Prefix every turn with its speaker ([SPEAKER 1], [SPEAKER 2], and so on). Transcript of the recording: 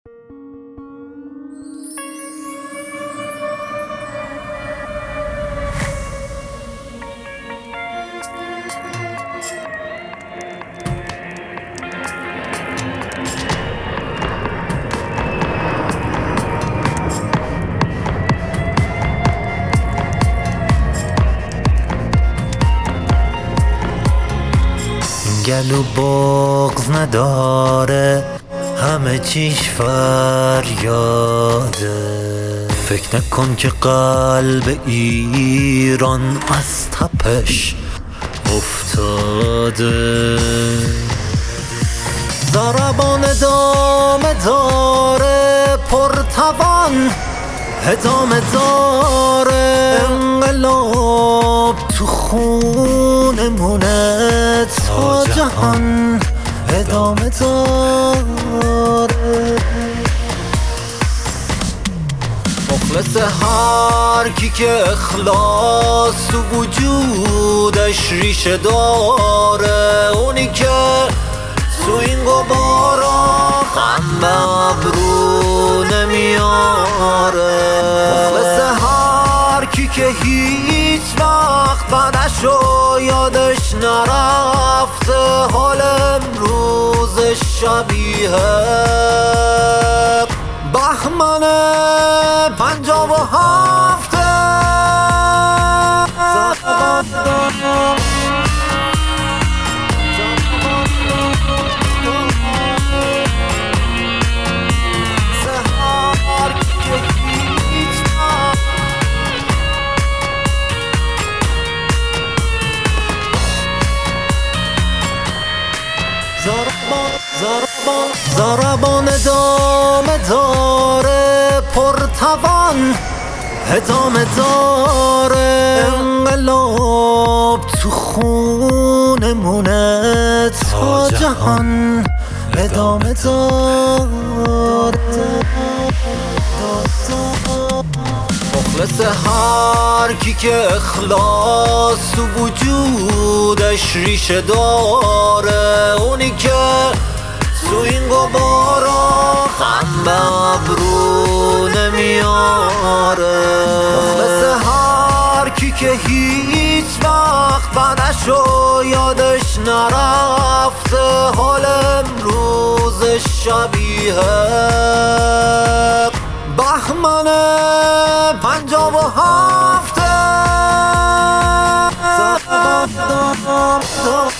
[SPEAKER 1] گلو بغض نداره، همه چیش فریاده. فکر نکن که قلب ایران از تپش افتاده. ضربان ادامه داره، پرتوان ادامه داره. انقلاب تو خونمونه تا جهان ادامه داره. مخلص هر کی که اخلاص تو وجودش ریشه داره. اونی که تو این غبارا خم به ابرو نمیاره. مخلص هر کی که هیچ وقت بعدشو یادش نرفته. حال امروز شبیه بهمن 57. ضربان ادامه داره، پرتوان ادامه داره. انقلاب تو خونمونه تا جهان ادامه داره. مخلص هر کی که اخلاص تو وجودش ریشه داره. اونی که تو این غبارا خم به ابرو نمیاره. مخلص هر کی که هیچ وقت بعدشو یادش نرفته. حال امروز شبیه بهمن 57.